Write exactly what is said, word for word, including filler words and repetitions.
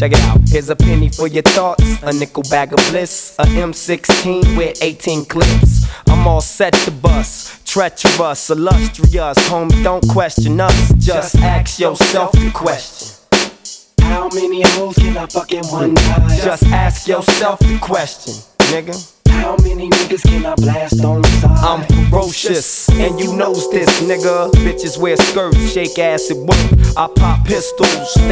Check it out. Here's a penny for your thoughts, a nickel bag of bliss, a M sixteen with eighteen clips. I'm all set to bust, treacherous, illustrious. Homie, don't question us, just ask yourself the question. How many hoes can I fuck in one time? Just ask yourself the question, nigga. How many niggas can I blast on the side? I'm ferocious, and you knows this, nigga. Bitches wear skirts, shake ass at work. I pop pistols.